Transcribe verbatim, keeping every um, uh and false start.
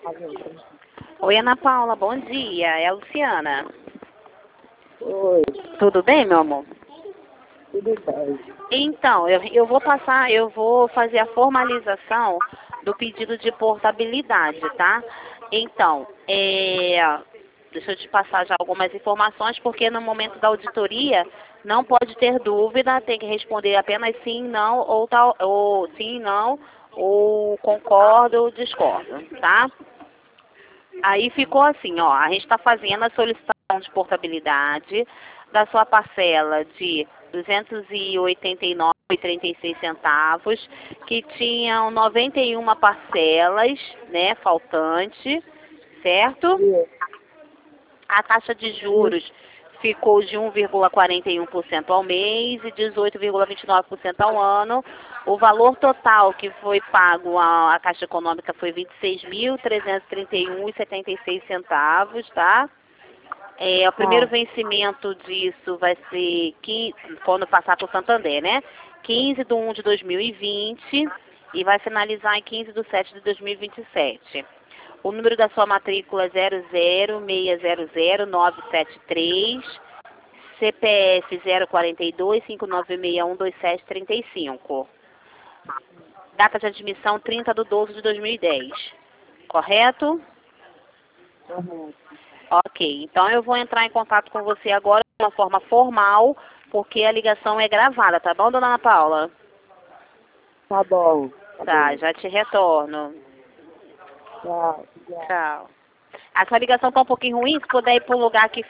Oi, Ana Paula, bom dia. É a Luciana. Oi, Tudo bem, meu amor? tudo bem. Então, eu, eu vou passar, eu vou fazer a formalização do pedido de portabilidade, tá? Então, é, deixa eu te passar já algumas informações, porque no momento da auditoria não pode ter dúvida, tem que responder apenas sim, não, ou, tal, ou sim, não, ou concordo ou discordo, tá? Aí ficou assim, ó, a gente está fazendo a solicitação de portabilidade da sua parcela de duzentos e oitenta e nove reais e trinta e seis centavos, que tinham noventa e uma parcelas, né, faltante, certo? A taxa de juros ficou de um vírgula quarenta e um por cento ao mês e dezoito vírgula vinte e nove por cento ao ano. O valor total que foi pago à, à Caixa Econômica foi vinte e seis mil trezentos e trinta e um reais e setenta e seis centavos, tá? É, o primeiro vencimento disso vai ser quinze, quando passar para o Santander, né? quinze de um de dois mil e vinte e vai finalizar em quinze de sete de dois mil e vinte e sete. O número da sua matrícula é zero zero seis zero zero nove sete três, C P F zero quatro dois cinco nove seis um dois sete três cinco. Data de admissão trinta de doze de dois mil e dez. Correto? Uhum. Ok, então eu vou entrar em contato com você agora de uma forma formal, porque a ligação é gravada, tá bom, dona Ana Paula? Tá bom. Tá Tá, bom. já te retorno. Tchau. Tchau. A sua ligação tá um pouquinho ruim, se puder ir para um lugar que